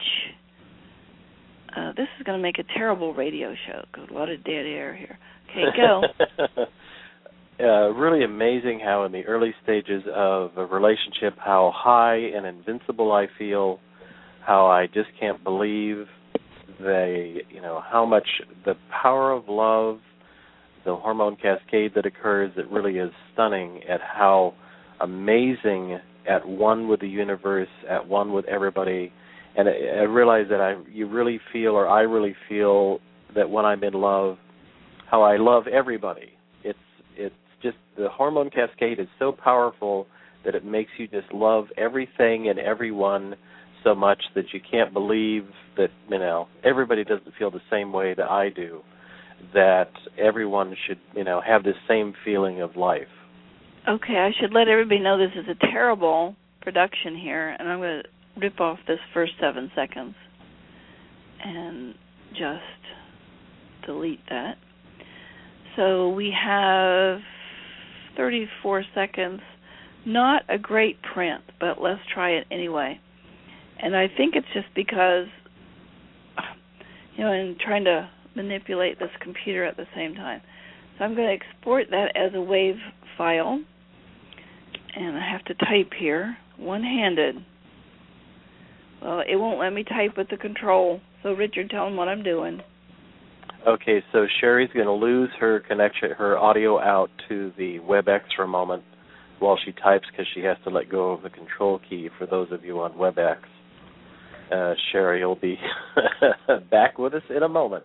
This is going to make a terrible radio show because a lot of dead air here. Okay, go. Really amazing how in the early stages of a relationship, how high and invincible I feel, how I just can't believe how much the power of love, the hormone cascade that occurs, that really is stunning at how amazing at one with the universe, at one with everybody. And I realize that I really feel that when I'm in love, how I love everybody. It's just the hormone cascade is so powerful that it makes you just love everything and everyone so much that you can't believe that, everybody doesn't feel the same way that I do. that everyone should, have this same feeling of life. Okay, I should let everybody know this is a terrible production here, and I'm going to rip off this first 7 seconds and just delete that. So we have 34 seconds. Not a great print, but let's try it anyway. And I think it's just because, in trying to manipulate this computer at the same time. So I'm going to export that as a WAV file. And I have to type here, one-handed. Well, it won't let me type with the control. So, Richard, tell them what I'm doing. Okay, so Sherry's going to lose her connection, her audio out to the WebEx for a moment while she types because she has to let go of the control key for those of you on WebEx. Sherry will be back with us in a moment.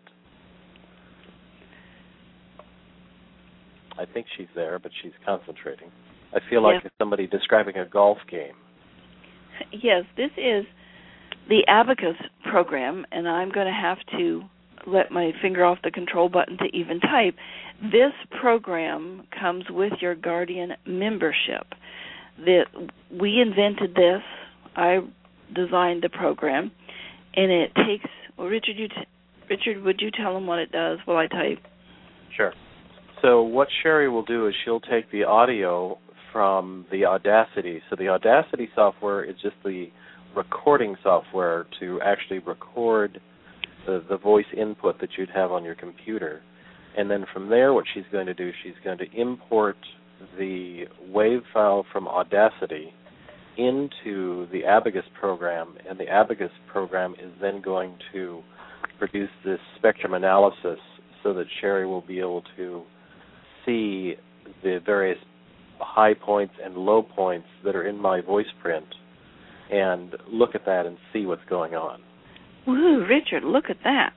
I think she's there, but she's concentrating. I feel like it's somebody describing a golf game. Yes, this is the Abacus program, and I'm going to have to let my finger off the control button to even type. This program comes with your Guardian membership. We invented this. I designed the program, and it takes. Well, Richard, would you tell them what it does while I type? Sure. So what Sherry will do is she'll take the audio from the Audacity. So the Audacity software is just the recording software to actually record the voice input that you'd have on your computer. And then from there, what she's going to do, she's going to import the WAV file from Audacity into the Abacus program, and the Abacus program is then going to produce this spectrum analysis so that Sherry will be able to see the various high points and low points that are in my voice print and look at that and see what's going on. Woo, Richard, look at that.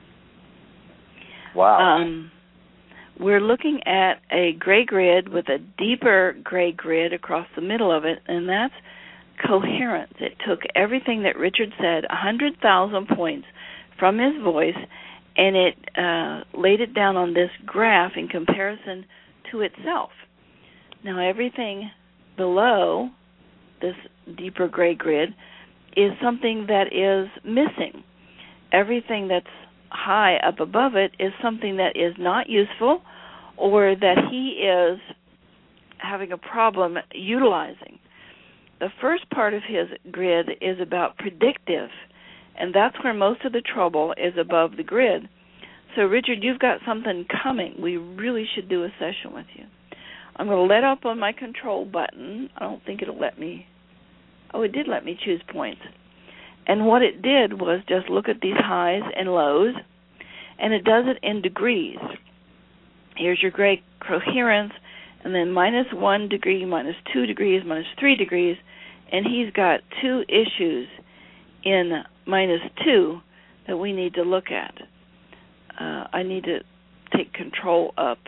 Wow. We're looking at a gray grid with a deeper gray grid across the middle of it, and that's coherence. It took everything that Richard said, 100,000 points from his voice, and it laid it down on this graph in comparison to itself. Now, everything below this deeper gray grid is something that is missing. Everything that's high up above it is something that is not useful or that he is having a problem utilizing. The first part of his grid is about predictive, and that's where most of the trouble is above the grid. So, Richard, you've got something coming. We really should do a session with you. I'm going to let up on my control button. I don't think it'll let me. Oh, it did let me choose points. And what it did was just look at these highs and lows, and it does it in degrees. Here's your gray coherence, and then -1 degree, -2 degrees, -3 degrees, and he's got 2 issues in -2 that we need to look at. I need to take control up.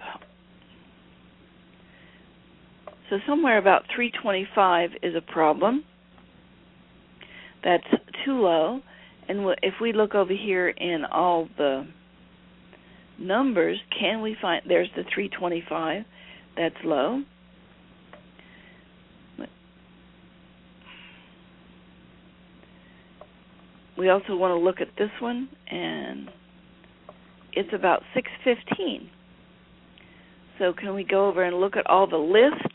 So somewhere about 325 is a problem. That's too low. And if we look over here in all the numbers, can we find, there's the 325, that's low. We also want to look at this one, and it's about 615. So can we go over and look at all the list?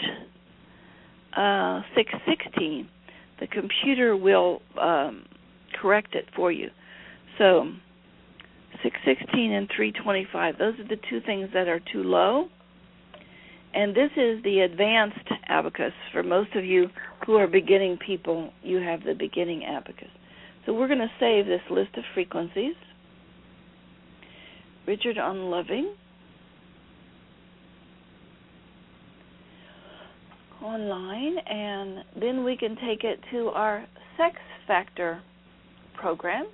616. The computer will correct it for you. So 616 and 325, those are the 2 things that are too low. And this is the advanced abacus. For most of you who are beginning people, you have the beginning abacus. So we're going to save this list of frequencies. Richard Unloving. Online, and then we can take it to our Sex Factor program.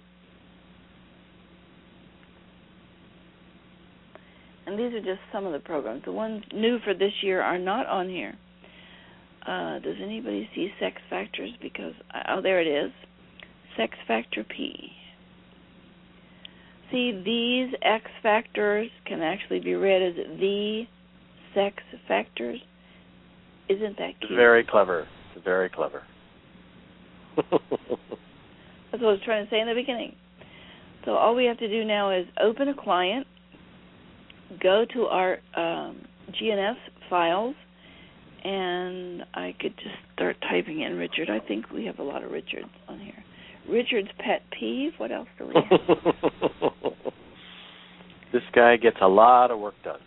And these are just some of the programs. The ones new for this year are not on here. Does anybody see Sex Factors? Because, oh, there it is. Sex Factor P. See, these X factors can actually be read as the sex factors. Isn't that cute? Very clever. Very clever. That's what I was trying to say in the beginning. So all we have to do now is open a client, go to our GNS files, and I could just start typing in Richard. I think we have a lot of Richards on here. Richard's pet peeve. What else do we have? This guy gets a lot of work done.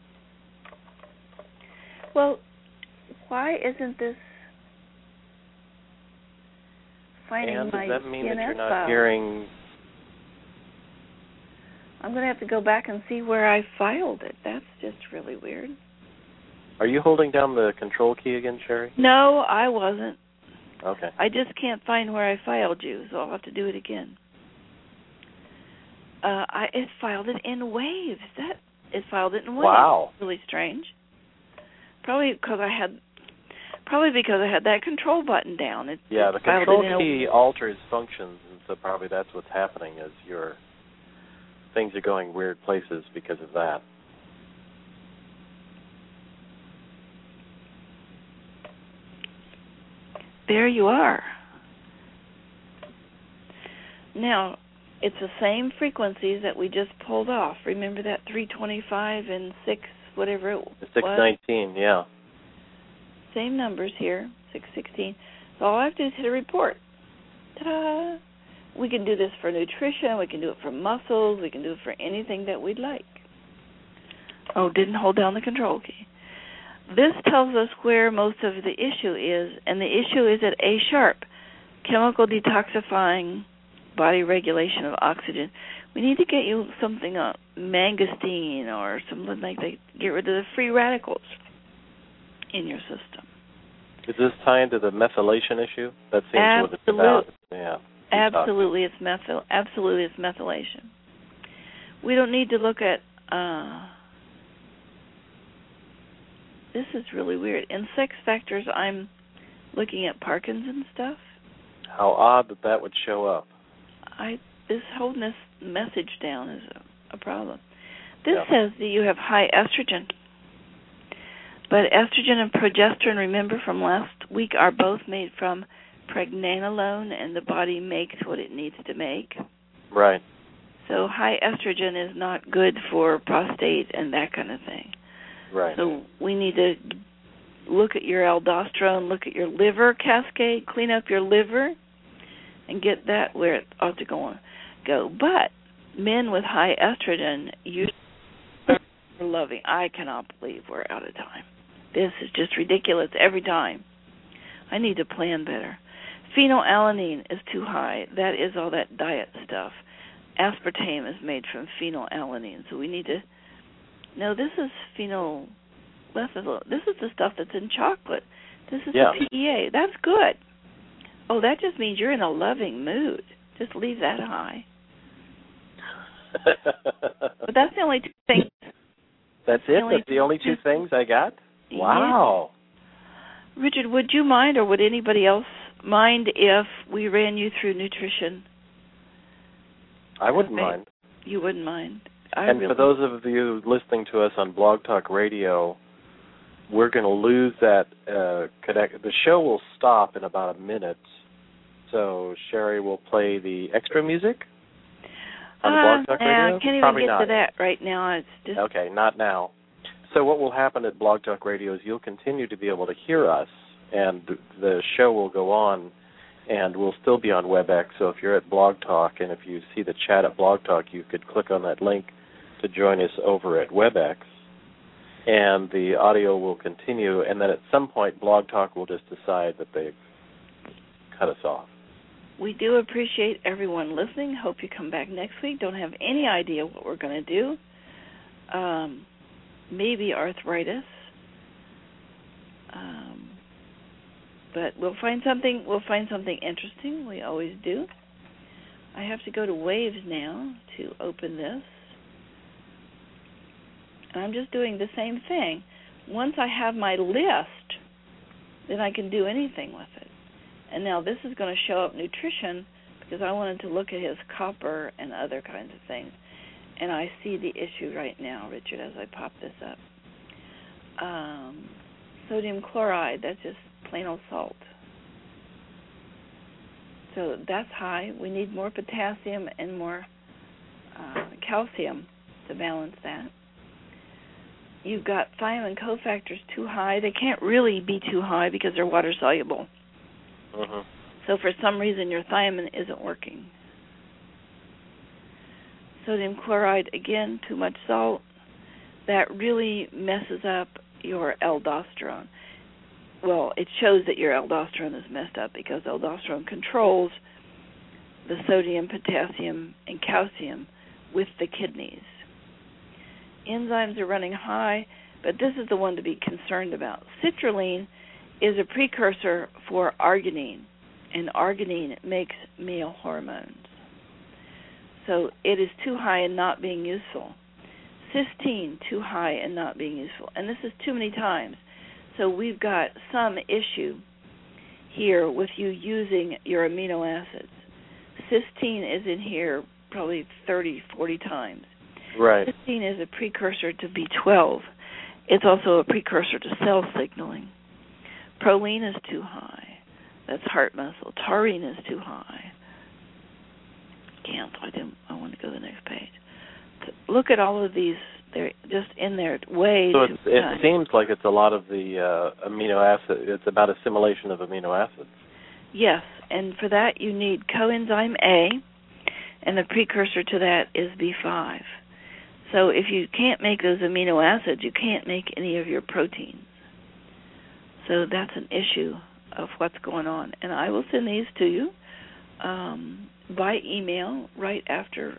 Well, why isn't this finding and my does that mean GNS that you're not file? hearing? I'm going to have to go back and see where I filed it. That's just really weird. Are you holding down the control key again, Sherry? No, I wasn't. Okay. I just can't find where I filed you, so I'll have to do it again. It filed it in Waves. It filed it in Waves. Wow. Really strange. Probably because I had that control button down. The control key alters functions, and so probably that's what's happening is your things are going weird places because of that. There you are. Now, it's the same frequencies that we just pulled off. Remember that 325 and 6, whatever it was? 619, yeah. Same numbers here, 616. So all I have to do is hit a report. Ta-da! We can do this for nutrition. We can do it for muscles. We can do it for anything that we'd like. Oh, didn't hold down the control key. This tells us where most of the issue is, and the issue is at A sharp, chemical detoxifying body regulation of oxygen. We need to get you something, mangosteen or something like that, get rid of the free radicals in your system. Is this tying to the methylation issue? That seems what it's about. Yeah. Absolutely, it's methylation. We don't need to look at. This is really weird. In sex factors, I'm looking at Parkinson's stuff. How odd that would show up. This holding this message down is a problem. This says that you have high estrogen. But estrogen and progesterone, remember from last week, are both made from pregnenolone, and the body makes what it needs to make. Right. So high estrogen is not good for prostate and that kind of thing. Right. So we need to look at your aldosterone, look at your liver cascade, clean up your liver, and get that where it ought to go. But men with high estrogen usually are loving. I cannot believe we're out of time. This is just ridiculous every time. I need to plan better. Phenylalanine is too high. That is all that diet stuff. Aspartame is made from phenylalanine, so we need to... No, this is phenylethyl. This is the stuff that's in chocolate. This is the PEA. That's good. Oh, that just means you're in a loving mood. Just leave that high. But that's the only two things. That's it? That's the only two things I got? Wow. Yeah. Richard, would you mind, or would anybody else mind if we ran you through nutrition? I wouldn't mind. You wouldn't mind? For those of you listening to us on Blog Talk Radio, we're going to lose that connect. The show will stop in about a minute, so Sherry will play the extra music on Blog Talk Radio. I can't even get to that right now. It's just okay, not now. So what will happen at Blog Talk Radio is you'll continue to be able to hear us, and the show will go on, and we'll still be on WebEx. So if you're at Blog Talk, and if you see the chat at Blog Talk, you could click on that link to join us over at WebEx, and the audio will continue, and then at some point Blog Talk will just decide that they've cut us off. We do appreciate everyone listening. Hope you come back next week. Don't have any idea what we're going to do. Maybe arthritis. But we'll find something interesting. We always do. I have to go to Waves now to open this. And I'm just doing the same thing. Once I have my list, then I can do anything with it. And now this is going to show up nutrition because I wanted to look at his copper and other kinds of things. and I see the issue right now, Richard, as I pop this up. Sodium chloride, that's just plain old salt. So that's high. We need more potassium and more calcium to balance that. You've got thiamine cofactors too high. They can't really be too high because they're water soluble. Mm-hmm. So for some reason your thiamine isn't working. Sodium chloride, again, too much salt. That really messes up your aldosterone. Well, it shows that your aldosterone is messed up because aldosterone controls the sodium, potassium, and calcium with the kidneys. Enzymes are running high, but this is the one to be concerned about. Citrulline is a precursor for arginine, and arginine makes male hormones. So it is too high and not being useful. Cysteine, too high and not being useful. And this is too many times. So we've got some issue here with you using your amino acids. Cysteine is in here probably 30, 40 times. Right. Cysteine is a precursor to B12. It's also a precursor to cell signaling. Proline is too high. That's heart muscle. Taurine is too high. I want to go to the next page. Look at all of these. They're just in there way so too it seems like it's a lot of the amino acid. It's about assimilation of amino acids. Yes, and for that you need coenzyme A, and the precursor to that is B5. So if you can't make those amino acids, you can't make any of your proteins. So that's an issue of what's going on. And I will send these to you by email right after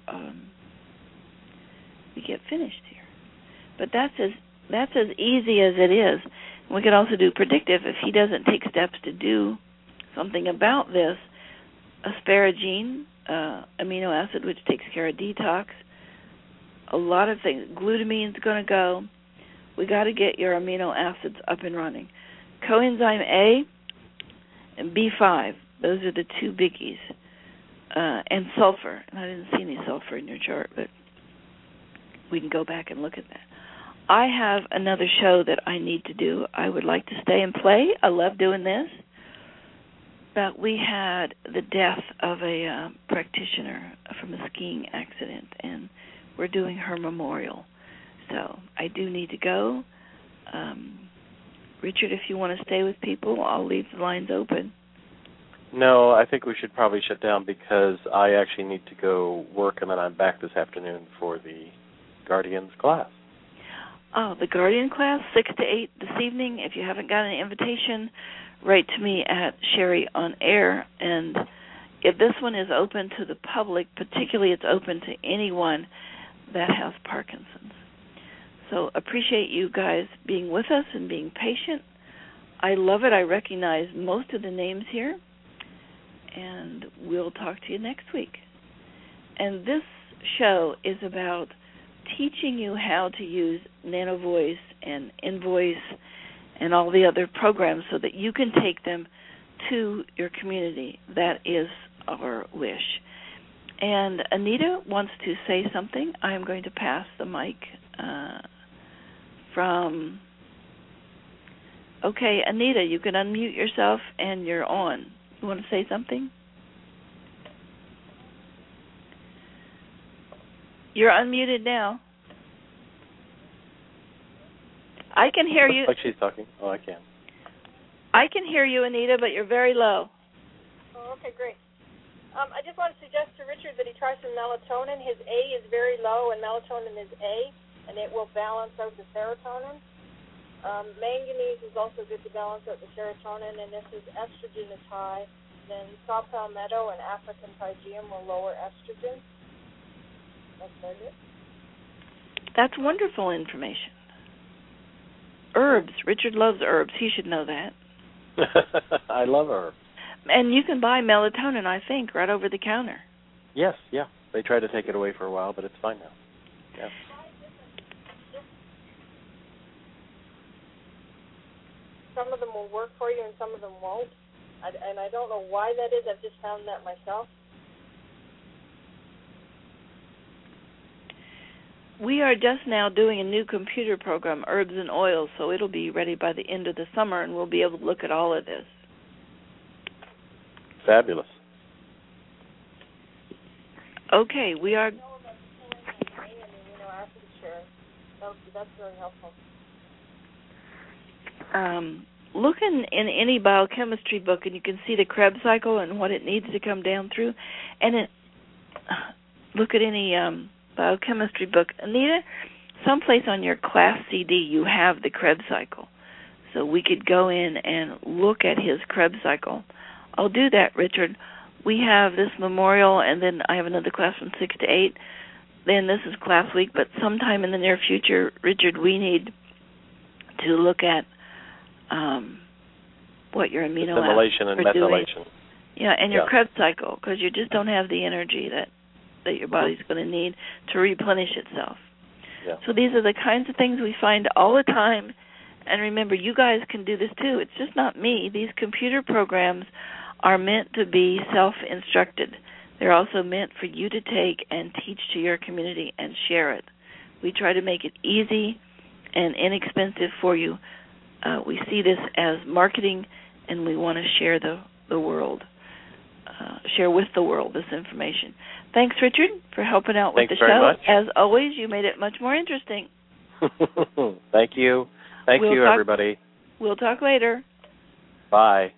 we get finished here. But that's as easy as it is. We could also do predictive if he doesn't take steps to do something about this. Asparagine, amino acid, which takes care of detox. A lot of things. Glutamine's going to go. We got to get your amino acids up and running. Coenzyme A and B5, those are the two biggies. And sulfur. And I didn't see any sulfur in your chart, but we can go back and look at that. I have another show that I need to do. I would like to stay and play. I love doing this. But we had the death of a practitioner from a skiing accident, and we're doing her memorial. So I do need to go. Richard, if you want to stay with people, I'll leave the lines open. No, I think we should probably shut down because I actually need to go work, and then I'm back this afternoon for the Guardians class. Oh, the Guardian class, 6 to 8 this evening. If you haven't got an invitation, write to me at Sherry on Air. And if this one is open to the public, particularly it's open to anyone that has Parkinson's. So appreciate you guys being with us and being patient. I love it. I recognize most of the names here. And we'll talk to you next week. And this show is about teaching you how to use NanoVoice and Invoice and all the other programs so that you can take them to your community. That is our wish. And Anita wants to say something. I am going to pass the mic from... Okay, Anita, you can unmute yourself and you're on. You want to say something? You're unmuted now. I can hear you. Looks like she's talking. Oh, I can. I can hear you, Anita, but you're very low. Oh, okay, great. I just want to suggest to Richard that he try some melatonin. His A is very low, and melatonin is A, and it will balance out the serotonin. Manganese is also good to balance out the serotonin, and if his estrogen is high, then saw palmetto and African pygeum will lower estrogen. That's very good. That's wonderful information. Herbs. Richard loves herbs. He should know that. I love herbs. And you can buy melatonin, I think, right over the counter. Yes, yeah. They tried to take it away for a while, but it's fine now. Yeah. Some of them will work for you and some of them won't. And I don't know why that is. I've just found that myself. We are just now doing a new computer program, Herbs and Oils, so it'll be ready by the end of the summer, and we'll be able to look at all of this. Fabulous. Okay, we are... That's very helpful. Look in any biochemistry book, and you can see the Krebs cycle and what it needs to come down through. And look at any biochemistry book. Anita, someplace on your class CD you have the Krebs cycle. So we could go in and look at his Krebs cycle. I'll do that, Richard. We have this memorial, and then I have another class from 6 to 8. Then this is class week, but sometime in the near future, Richard, we need to look at what your amino acids assimilation and methylation. Doing. Yeah, and your Krebs cycle, because you just don't have the energy that your body's going to need to replenish itself. Yeah. So these are the kinds of things we find all the time. And remember, you guys can do this too. It's just not me. These computer programs are meant to be self-instructed. They're also meant for you to take and teach to your community and share it. We try to make it easy and inexpensive for you. We see this as marketing, and we want to share the world, share with the world this information. Thanks, Richard, for helping out with the show. Very much. As always, you made it much more interesting. Thank you. Thank you, everybody. We'll talk later. Bye.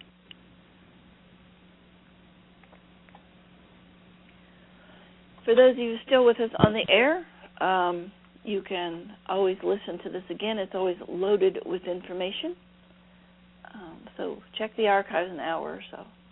For those of you still with us on the air, you can always listen to this again. It's always loaded with information. So check the archives in an hour or so.